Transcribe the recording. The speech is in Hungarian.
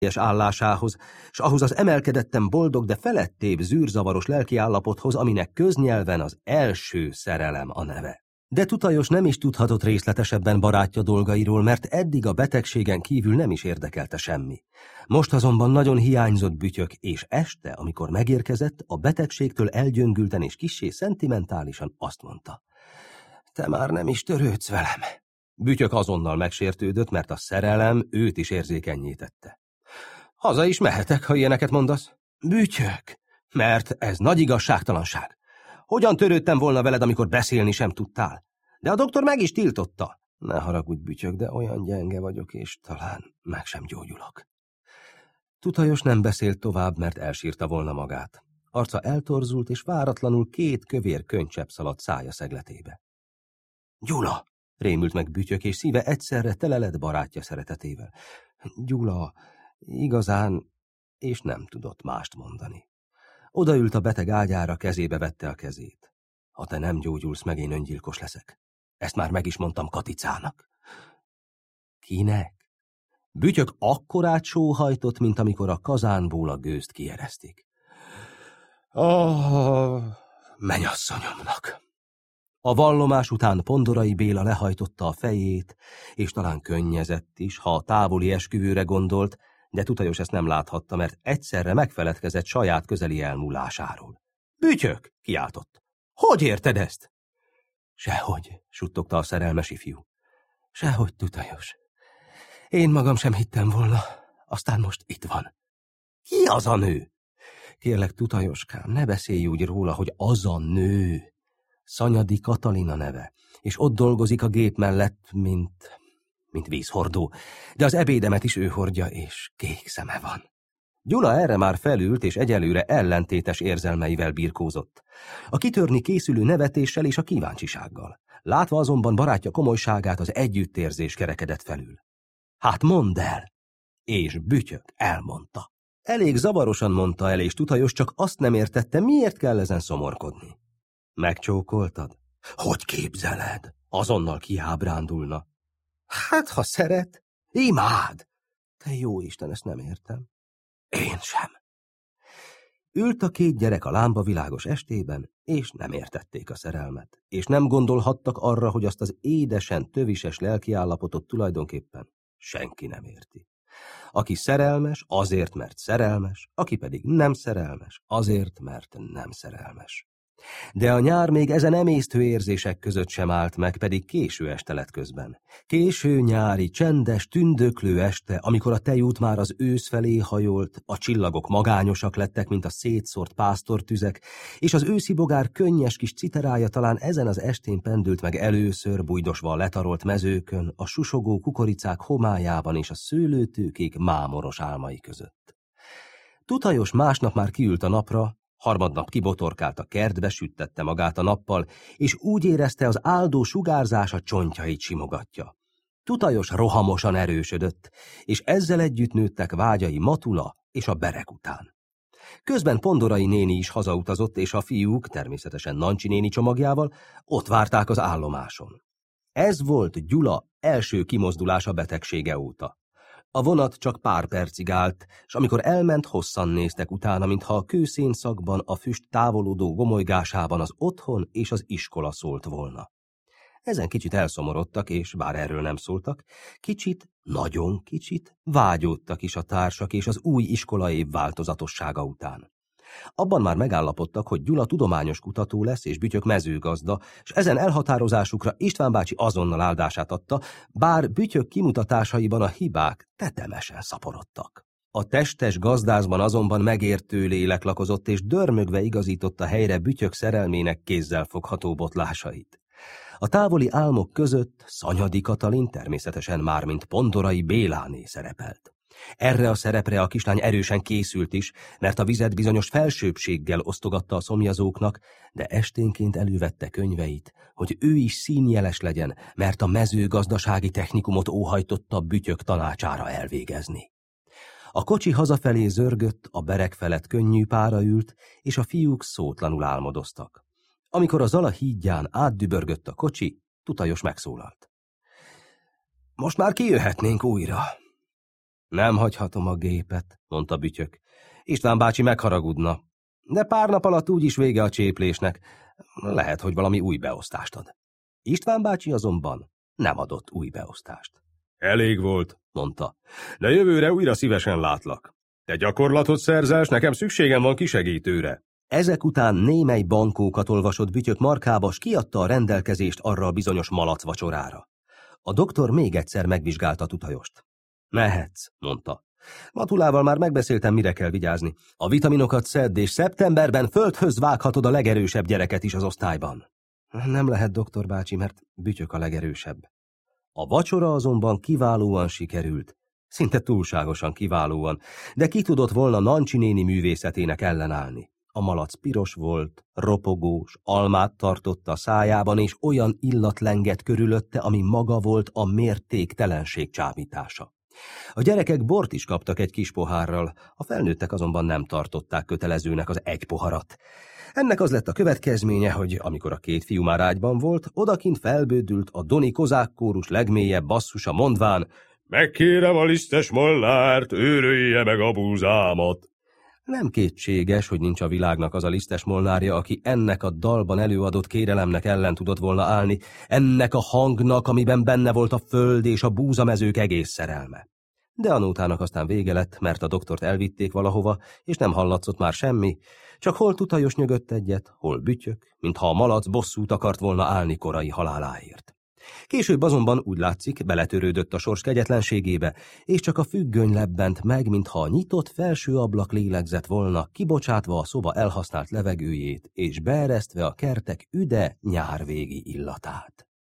állásához, s ahhoz az emelkedetten boldog, de felettébb zűrzavaros lelkiállapothoz, aminek köznyelven az első szerelem a neve. De Tutajos nem is tudhatott részletesebben barátja dolgairól, mert eddig a betegségen kívül nem is érdekelte semmi. Most azonban nagyon hiányzott Bütyök, és este, amikor megérkezett, a betegségtől elgyöngülten és kissé szentimentálisan azt mondta: te már nem is törődsz velem. Bütyök azonnal megsértődött, mert a szerelem őt is érzékennyé tette. Haza is mehetek, ha ilyeneket mondasz. Bütyök, mert ez nagy igazságtalanság. Hogyan törődtem volna veled, amikor beszélni sem tudtál? De a doktor meg is tiltotta. Ne haragudj, Bütyök, de olyan gyenge vagyok, és talán meg sem gyógyulok. Tutajos nem beszélt tovább, mert elsírta volna magát. Arca eltorzult, és váratlanul 2 kövér könycsepp szaladt szája szegletébe. Gyula! Rémült meg Bütyök, és szíve egyszerre tele lett barátja szeretetével. Gyula, igazán, és nem tudott mást mondani. Odaült a beteg ágyára, kezébe vette a kezét. Ha te nem gyógyulsz meg, én öngyilkos leszek. Ezt már meg is mondtam Katicának. Kinek? Bütyök akkorát sóhajtott, mint amikor a kazánból a gőzt kieresztik. Mennyasszonyomnak. A vallomás után Pondorai Béla lehajtotta a fejét, és talán könnyezett is, ha a távoli esküvőre gondolt, de Tutajos ezt nem láthatta, mert egyszerre megfeledkezett saját közeli elmúlásáról. Bütyök! Kiáltott. Hogy érted ezt? Sehogy, suttogta a szerelmes ifjú. Sehogy, Tutajos. Én magam sem hittem volna, aztán most itt van. Ki az a nő? Kérlek, Tutajoskám, ne beszélj úgy róla, hogy az a nő. Szanyadi Katalina neve, és ott dolgozik a gép mellett, mint vízhordó, de az ebédemet is ő hordja, és kék szeme van. Gyula erre már felült, és egyelőre ellentétes érzelmeivel birkózott. A kitörni készülő nevetéssel és a kíváncsisággal. Látva azonban barátja komolyságát, az együttérzés kerekedett felül. Hát mondd el! És Bütyök elmondta. Elég zavarosan mondta el, és Tutajos csak azt nem értette, miért kell ezen szomorkodni. Megcsókoltad? Hogy képzeled? Azonnal kiábrándulna. Hát, ha szeret, imád. Te jó Isten, ezt nem értem. Én sem. Ült a 2 gyerek a lámpavilágos estében, és nem értették a szerelmet, és nem gondolhattak arra, hogy azt az édesen tövises lelkiállapotot tulajdonképpen senki nem érti. Aki szerelmes, azért, mert szerelmes, aki pedig nem szerelmes, azért, mert nem szerelmes. De a nyár még ezen emésztő érzések között sem állt meg, pedig késő este lett közben. Késő nyári, csendes, tündöklő este, amikor a tejút már az ősz felé hajolt, a csillagok magányosak lettek, mint a szétszórt pásztortüzek, és az őszi bogár könnyes kis citerája talán ezen az estén pendült meg először bújdosva a letarolt mezőkön, a susogó kukoricák homályában és a szőlőtőkék mámoros álmai között. Tutajos másnap már kiült a napra, harmadnap kibotorkált a kertbe, süttette magát a nappal, és úgy érezte, az áldó sugárzás a csontjait simogatja. Tutajos rohamosan erősödött, és ezzel együtt nőttek vágyai Matula és a berek után. Közben Pondorai néni is hazautazott, és a fiúk, természetesen Nancsi néni csomagjával, ott várták az állomáson. Ez volt Gyula első kimozdulása betegsége óta. A vonat csak pár percig állt, s amikor elment, hosszan néztek utána, mintha a kőszénszagban, a füst távolodó gomolygásában az otthon és az iskola szólt volna. Ezen kicsit elszomorodtak, és bár erről nem szóltak, kicsit, nagyon kicsit vágyódtak is a társak és az új iskolaév változatossága után. Abban már megállapodtak, hogy Gyula tudományos kutató lesz, és Bütyök mezőgazda, és ezen elhatározásukra István bácsi azonnal áldását adta, bár Bütyök kimutatásaiban a hibák tetemesen szaporodtak. A testes gazdázban azonban megértő lélek lakozott, és dörmögve igazította helyre Bütyök szerelmének kézzelfogható botlásait. A távoli álmok között Szanyadi Katalin természetesen már mint Pondorai Béláné szerepelt. Erre a szerepre a kislány erősen készült is, mert a vizet bizonyos felsőbbséggel osztogatta a szomjazóknak, de esténként elővette könyveit, hogy ő is színjeles legyen, mert a mezőgazdasági technikumot óhajtotta Bütyök tanácsára elvégezni. A kocsi hazafelé zörgött, a berek felett könnyű pára ült, és a fiúk szótlanul álmodoztak. Amikor a Zala hídján átdübörgött a kocsi, Tutajos megszólalt. Most már kijöhetnénk újra. Nem hagyhatom a gépet, mondta Bütyök. István bácsi megharagudna. De pár nap alatt úgyis vége a cséplésnek. Lehet, hogy valami új beosztást ad. István bácsi azonban nem adott új beosztást. Elég volt, mondta. De jövőre újra szívesen látlak. Te gyakorlatot szerzels, nekem szükségem van kisegítőre. Ezek után némely bankókat olvasott Bütyök markába, s kiadta a rendelkezést arra a bizonyos malac vacsorára. A doktor még egyszer megvizsgálta Tutajost. Mehetsz, mondta. Matulával már megbeszéltem, mire kell vigyázni. A vitaminokat szedd, és szeptemberben földhöz vághatod a legerősebb gyereket is az osztályban. Nem lehet, doktor bácsi, mert Bütyök a legerősebb. A vacsora azonban kiválóan sikerült. Szinte túlságosan kiválóan, de ki tudott volna Nancsi néni művészetének ellenállni. A malac piros volt, ropogós, almát tartott a szájában, és olyan illat lengett körülötte, ami maga volt a mértéktelenség csábítása. A gyerekek bort is kaptak egy kis pohárral, a felnőttek azonban nem tartották kötelezőnek az egy poharat. Ennek az lett a következménye, hogy amikor a két fiú már ágyban volt, odakint felbődült a Doni kozák kórus legmélyebb basszusa, mondván: megkérem a lisztes Molnárt, őrölje meg a búzámat. Nem kétséges, hogy nincs a világnak az a lisztes Molnárja, aki ennek a dalban előadott kérelemnek ellen tudott volna állni, ennek a hangnak, amiben benne volt a föld és a búzamezők egész szerelme. De Anótának aztán vége lett, mert a doktort elvitték valahova, és nem hallatszott már semmi, csak hol Tutajos nyögött egyet, hol Bütyök, mintha a malac bosszút akart volna állni korai haláláért. Később azonban úgy látszik, beletörődött a sors kegyetlenségébe, és csak a függöny lebbent meg, mintha a nyitott felső ablak lélegzett volna, kibocsátva a szoba elhasznált levegőjét, és beeresztve a kertek üde nyárvégi illatát.